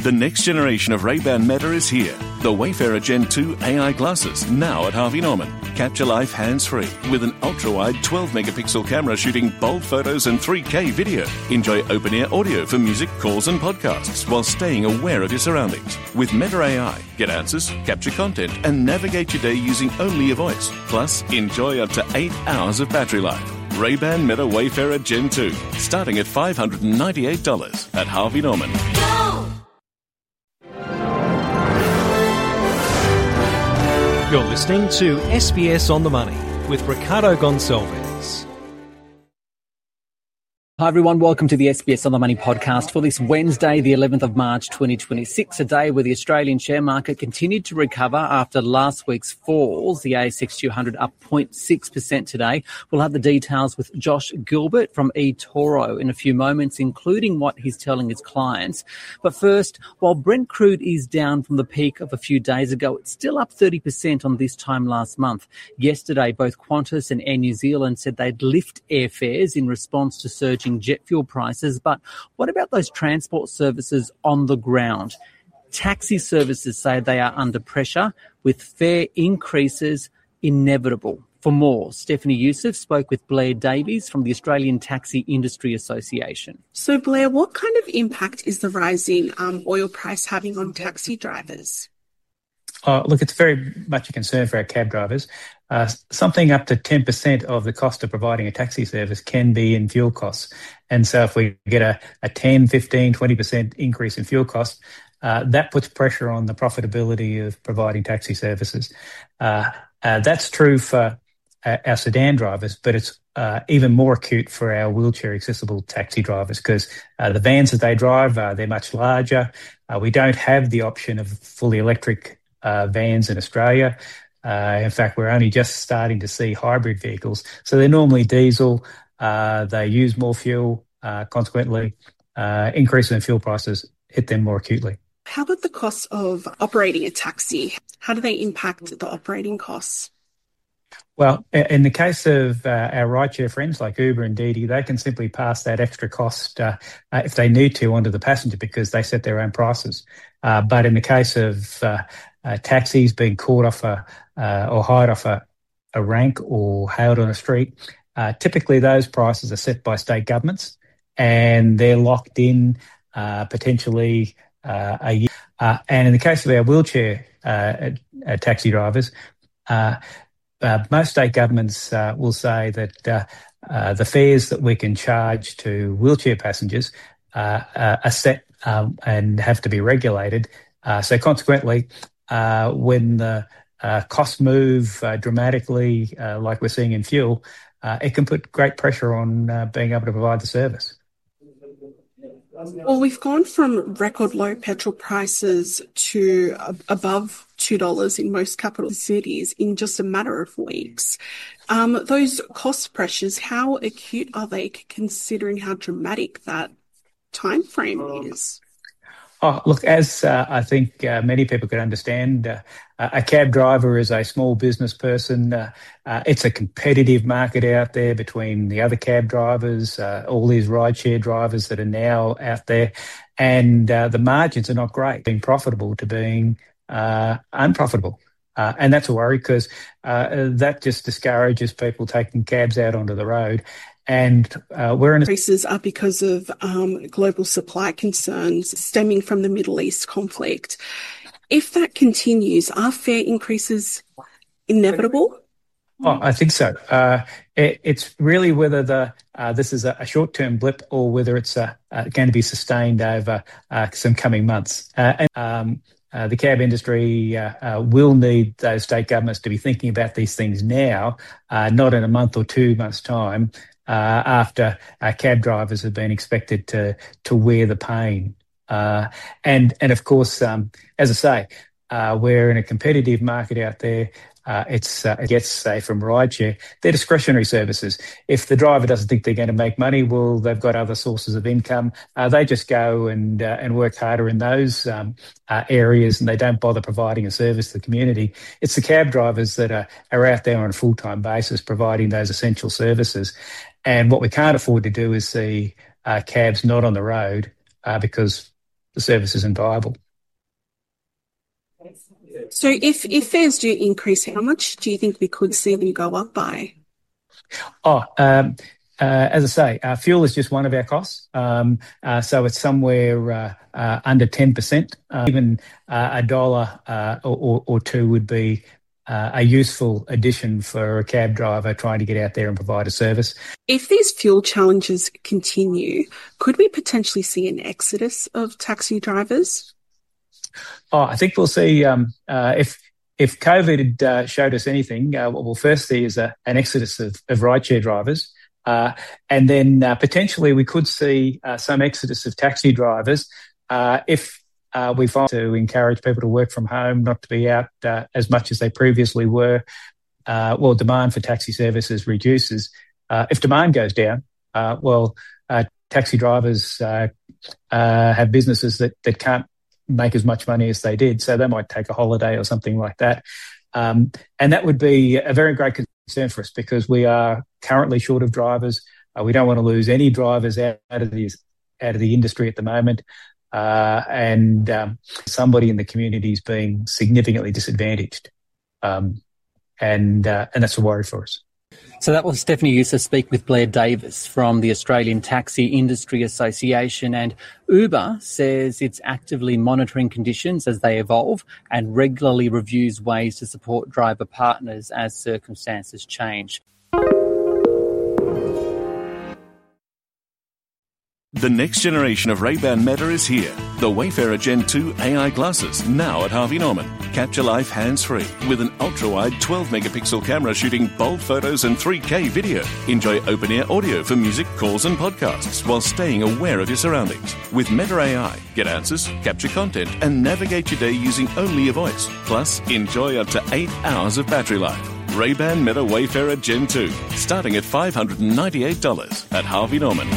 The next generation of Ray-Ban Meta is here. The Wayfarer Gen 2 AI glasses, now at Harvey Norman. Capture life hands-free with an ultra-wide 12-megapixel camera shooting bold photos and 3K video. Enjoy open-ear audio for music, calls and podcasts while staying aware of your surroundings. With Meta AI, get answers, capture content and navigate your day using only your voice. Plus, enjoy up to 8 hours of battery life. Ray-Ban Meta Wayfarer Gen 2, starting at $598 at Harvey Norman. You're listening to SBS On The Money with Ricardo Gonçalves. Hi everyone, welcome to the SBS On The Money podcast for this Wednesday, the 11th of March 2026, a day where the Australian share market continued to recover after last week's falls. The ASX 200 up 0.6% today. We'll have the details with Josh Gilbert from eToro in a few moments, including what he's telling his clients. But first, while Brent crude is down from the peak of a few days ago, it's still up 30% on this time last month. Yesterday, both Qantas and Air New Zealand said they'd lift airfares in response to surging jet fuel prices. But what about those transport services on the ground? Taxi services say they are under pressure, with fare increases inevitable. For more, Stephanie Youssef spoke with Blair Davies from the Australian Taxi Industry Association. So Blair, what kind of impact is the rising oil price having on taxi drivers? Look, it's very much a concern for our cab drivers. Something up to 10% of the cost of providing a taxi service can be in fuel costs. And so if we get a 10, 15, 20% increase in fuel costs, that puts pressure on the profitability of providing taxi services. That's true for our sedan drivers, but it's even more acute for our wheelchair-accessible taxi drivers because the vans that they drive, they're much larger. We don't have the option of fully electric vans in Australia. In fact, we're only just starting to see hybrid vehicles. So they're normally diesel. They use more fuel. Consequently, increase in fuel prices hit them more acutely. How about the costs of operating a taxi? How do they impact the operating costs? Well, in the case of our rideshare friends like Uber and Didi, they can simply pass that extra cost if they need to onto the passenger because they set their own prices. But in the case of taxis being caught off or hired off a rank or hailed on a street, typically those prices are set by state governments and they're locked in potentially a year. And in the case of our wheelchair taxi drivers, most state governments will say that the fares that we can charge to wheelchair passengers are set and have to be regulated. So consequently, when the costs move dramatically, like we're seeing in fuel, it can put great pressure on being able to provide the service. Well, we've gone from record low petrol prices to above $2 in most capital cities in just a matter of weeks. Those cost pressures, how acute are they considering how dramatic that time frame is? Oh, look, as I think many people could understand, a cab driver is a small business person. It's a competitive market out there between the other cab drivers, all these rideshare drivers that are now out there, and the margins are not great, being profitable to being unprofitable. And that's a worry because that just discourages people taking cabs out onto the road. And we're in increases are because of global supply concerns stemming from the Middle East conflict. If that continues, are fare increases inevitable? Oh, I think so. It's really whether this is a short-term blip or whether it's going to be sustained over some coming months. The cab industry will need those state governments to be thinking about these things now, not in a month or 2 months' time. After cab drivers have been expected to wear the pain. And of course, as I say, we're in a competitive market out there. It gets, say, from rideshare, they're discretionary services. If the driver doesn't think they're going to make money, well, they've got other sources of income. They just go and work harder in those areas, and they don't bother providing a service to the community. It's the cab drivers that are out there on a full-time basis providing those essential services. And what we can't afford to do is see cabs not on the road because the service isn't viable. So if fares do increase, how much do you think we could see them go up by? As I say, fuel is just one of our costs. So it's somewhere under 10%. Even $1 or two would be a useful addition for a cab driver trying to get out there and provide a service. If these fuel challenges continue, could we potentially see an exodus of taxi drivers? I think we'll see if COVID had showed us anything, what we'll first see is an exodus of rideshare drivers. And then potentially we could see some exodus of taxi drivers if we find to encourage people to work from home, not to be out as much as they previously were. Demand for taxi services reduces. If demand goes down, taxi drivers have businesses that can't make as much money as they did, so they might take a holiday or something like that. And that would be a very great concern for us because we are currently short of drivers. We don't want to lose any drivers out of the industry at the moment. And somebody in the community is being significantly disadvantaged. And that's a worry for us. So that was Stephanie Youssef speak with Blair Davis from the Australian Taxi Industry Association. And Uber says it's actively monitoring conditions as they evolve and regularly reviews ways to support driver partners as circumstances change. The next generation of Ray-Ban Meta is here. The Wayfarer Gen 2 AI glasses, now at Harvey Norman. Capture life hands-free with an ultra-wide 12-megapixel camera shooting bold photos and 3K video. Enjoy open-ear audio for music, calls and podcasts while staying aware of your surroundings. With Meta AI, get answers, capture content and navigate your day using only your voice. Plus, enjoy up to 8 hours of battery life. Ray-Ban Meta Wayfarer Gen 2, starting at $598 at Harvey Norman.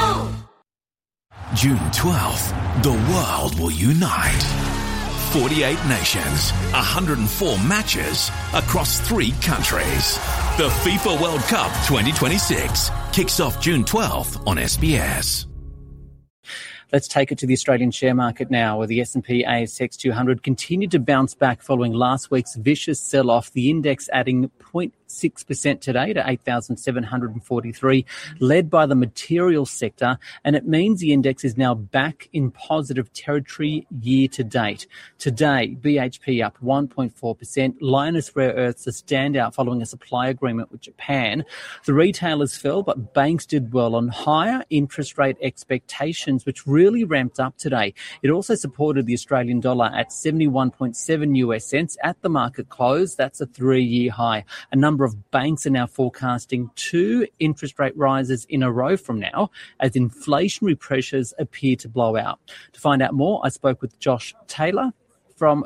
June 12th, the world will unite. 48 nations, 104 matches across 3 countries. The FIFA World Cup 2026 kicks off June 12th on SBS. Let's take it to the Australian share market now, where the S&P ASX 200 continued to bounce back following last week's vicious sell-off, the index adding 0.6% today to 8,743, led by the materials sector, and it means the index is now back in positive territory year to date. Today, BHP up 1.4%, Lynas Rare Earths a standout following a supply agreement with Japan. The retailers fell, but banks did well on higher interest rate expectations, which really ramped up today. It also supported the Australian dollar at 71.7 US cents at the market close. That's a 3-year high. A number of banks are now forecasting 2 interest rate rises in a row from now as inflationary pressures appear to blow out. To find out more, I spoke with Josh Gilbert from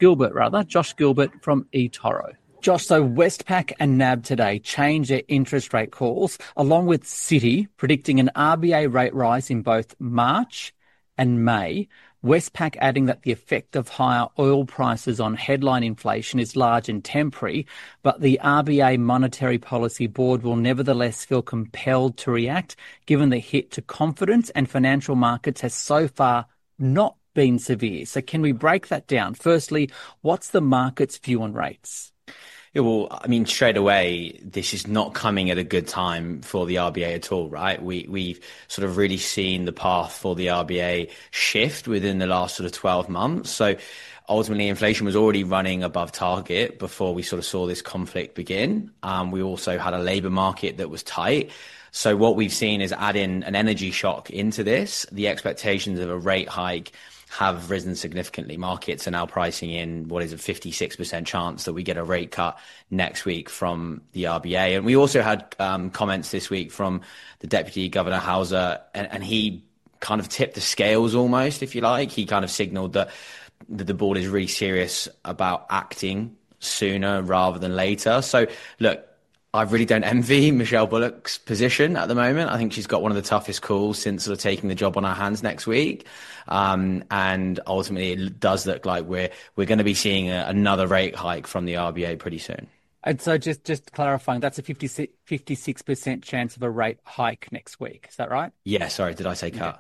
eToro. Josh, so Westpac and NAB today changed their interest rate calls, along with Citi predicting an RBA rate rise in both March and May. Westpac adding that the effect of higher oil prices on headline inflation is large and temporary, but the RBA Monetary Policy Board will nevertheless feel compelled to react, given the hit to confidence and financial markets has so far not been severe. So can we break that down? Firstly, what's the market's view on rates? Yeah, well, I mean, straight away, this is not coming at a good time for the RBA at all, right? We've sort of really seen the path for the RBA shift within the last sort of 12 months. So ultimately, inflation was already running above target before we sort of saw this conflict begin. We also had a labour market that was tight. So what we've seen is add in an energy shock into this. The expectations of a rate hike have risen significantly. Markets are now pricing in what is a 56% chance that we get a rate cut next week from the RBA. And we also had comments this week from the Deputy Governor Hauser, and he kind of tipped the scales almost, if you like. He kind of signalled that the board is really serious about acting sooner rather than later. So look, I really don't envy Michelle Bullock's position at the moment. I think she's got one of the toughest calls since sort of taking the job on her hands next week. And ultimately, it does look like we're going to be seeing another rate hike from the RBA pretty soon. And so just clarifying, that's a 56% chance of a rate hike next week. Is that right? Yeah, sorry, did I say cut?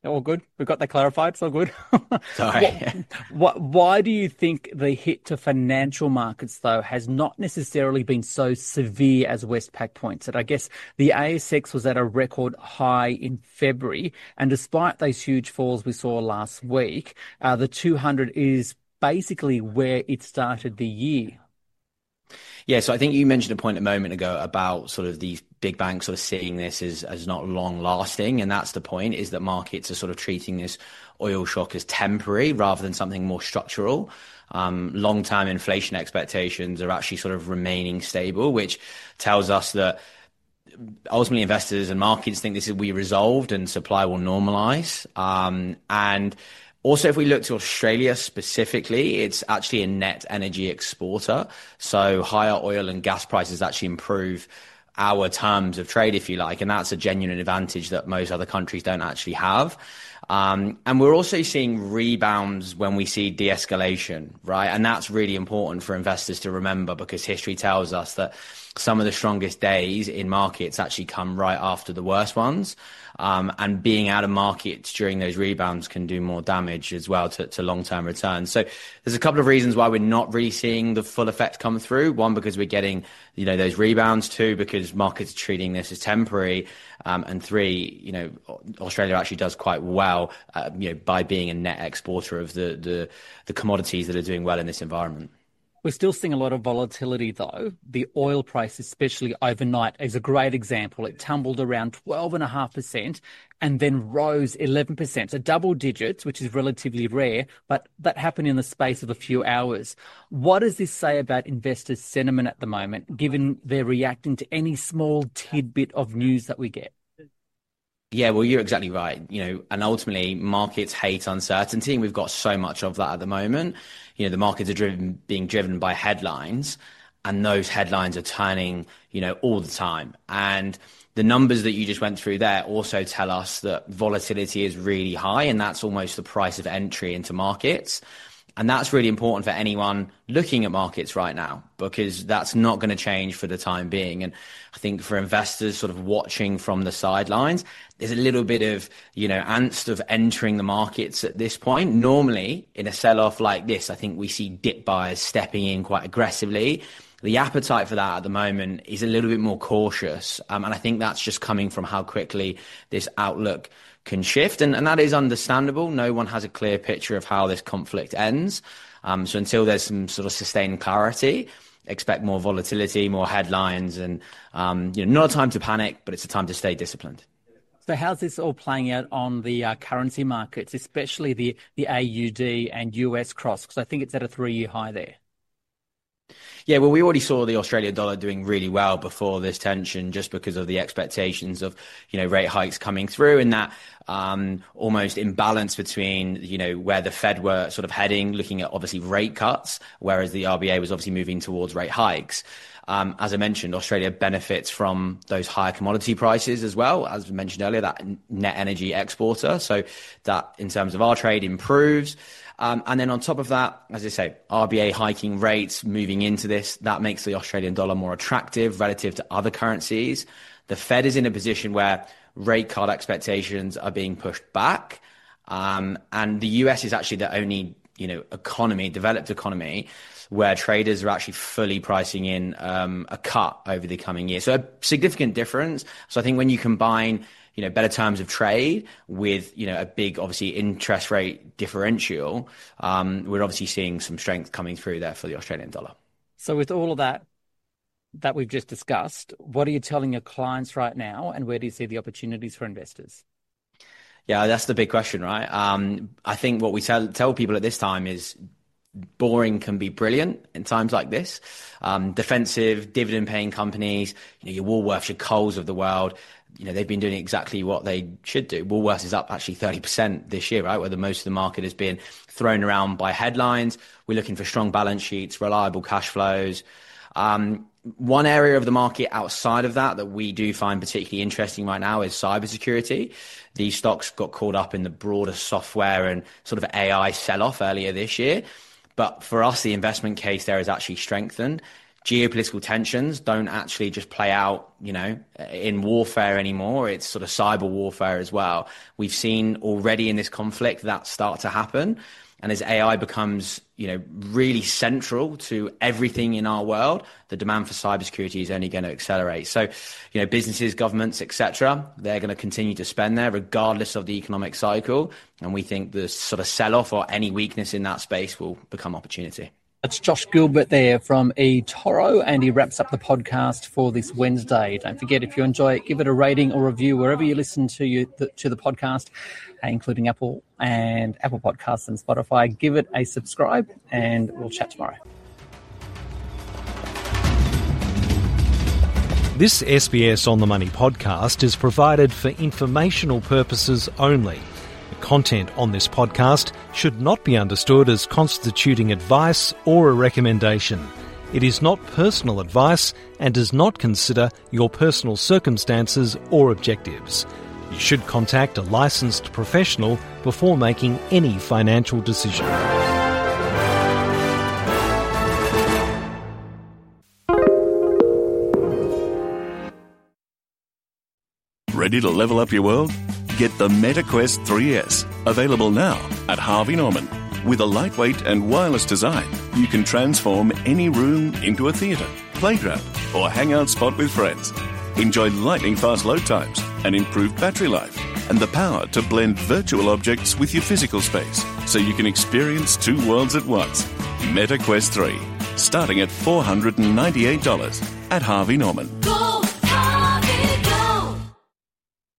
All good. We've got that clarified. It's all good. Sorry. Why do you think the hit to financial markets, though, has not necessarily been so severe as Westpac points out? I guess the ASX was at a record high in February, and despite those huge falls we saw last week, the 200 is basically where it started the year. Yeah, so I think you mentioned a point a moment ago about sort of these big banks sort of seeing this as not long lasting. And that's the point, is that markets are sort of treating this oil shock as temporary rather than something more structural. Long-term inflation expectations are actually sort of remaining stable, which tells us that ultimately investors and markets think this will be resolved and supply will normalize. And also, if we look to Australia specifically, it's actually a net energy exporter. So higher oil and gas prices actually improve our terms of trade, if you like. And that's a genuine advantage that most other countries don't actually have. And we're also seeing rebounds when we see de-escalation, right? And that's really important for investors to remember, because history tells us that some of the strongest days in markets actually come right after the worst ones. And being out of markets during those rebounds can do more damage as well to long-term returns. So there's a couple of reasons why we're not really seeing the full effect come through. One, because we're getting, those rebounds. Two, because markets are treating this as temporary. And three, Australia actually does quite well, by being a net exporter of the commodities that are doing well in this environment. We're still seeing a lot of volatility, though. The oil price, especially overnight, is a great example. It tumbled around 12.5% and then rose 11%. So double digits, which is relatively rare, but that happened in the space of a few hours. What does this say about investors' sentiment at the moment, given they're reacting to any small tidbit of news that we get? Yeah, well, you're exactly right. And ultimately markets hate uncertainty, and we've got so much of that at the moment. The markets are being driven by headlines, and those headlines are turning, all the time. And the numbers that you just went through there also tell us that volatility is really high, and that's almost the price of entry into markets. And that's really important for anyone looking at markets right now, because that's not going to change for the time being. And I think for investors sort of watching from the sidelines, there's a little bit of, angst of entering the markets at this point. Normally, in a sell-off like this, I think we see dip buyers stepping in quite aggressively. The appetite for that at the moment is a little bit more cautious. And I think that's just coming from how quickly this outlook can shift. And that is understandable. No one has a clear picture of how this conflict ends. So until there's some sort of sustained clarity, expect more volatility, more headlines, and not a time to panic, but it's a time to stay disciplined. So how's this all playing out on the currency markets, especially the AUD and US cross? Because I think it's at a 3-year high there. Yeah, well, we already saw the Australian dollar doing really well before this tension, just because of the expectations of, rate hikes coming through, and that almost imbalance between, where the Fed were sort of heading, looking at obviously rate cuts, whereas the RBA was obviously moving towards rate hikes. As I mentioned, Australia benefits from those higher commodity prices as well. As we mentioned earlier, that net energy exporter. So that in terms of our trade improves. And then on top of that, as I say, RBA hiking rates moving into this, that makes the Australian dollar more attractive relative to other currencies. The Fed is in a position where rate cut expectations are being pushed back. And the US is actually the only, developed economy where traders are actually fully pricing in a cut over the coming year. So a significant difference. So I think when you combine better terms of trade with, a big, obviously, interest rate differential, we're obviously seeing some strength coming through there for the Australian dollar. So with all of that we've just discussed, what are you telling your clients right now, and where do you see the opportunities for investors? Yeah, that's the big question, right? I think what we tell people at this time is boring can be brilliant in times like this. Defensive, dividend-paying companies, your Woolworths, your Coles of the world, they've been doing exactly what they should do. Woolworths is up actually 30% this year, right? Where the most of the market has been thrown around by headlines. We're looking for strong balance sheets, reliable cash flows. One area of the market outside of that we do find particularly interesting right now is cybersecurity. These stocks got caught up in the broader software and sort of AI sell-off earlier this year. But for us, the investment case there is actually strengthened. geopolitical tensions don't actually just play out, in warfare anymore. It's sort of cyber warfare as well. We've seen already in this conflict that start to happen. And as AI becomes, really central to everything in our world, the demand for cybersecurity is only going to accelerate. So, businesses, governments, etc., they're going to continue to spend there regardless of the economic cycle. And we think the sort of sell-off or any weakness in that space will become opportunity. That's Josh Gilbert there from eToro, and he wraps up the podcast for this Wednesday. Don't forget, if you enjoy it, give it a rating or review wherever you listen to the podcast, including Apple Podcasts and Spotify. Give it a subscribe, and we'll chat tomorrow. This SBS On The Money podcast is provided for informational purposes only. The content on this podcast should not be understood as constituting advice or a recommendation. It is not personal advice and does not consider your personal circumstances or objectives. You should contact a licensed professional before making any financial decision. Ready to level up your world? Get the MetaQuest 3S, available now at Harvey Norman. With a lightweight and wireless design, you can transform any room into a theatre, playground, or hangout spot with friends. Enjoy lightning-fast load times, an improved battery life, and the power to blend virtual objects with your physical space, so you can experience two worlds at once. MetaQuest 3, starting at $498 at Harvey Norman.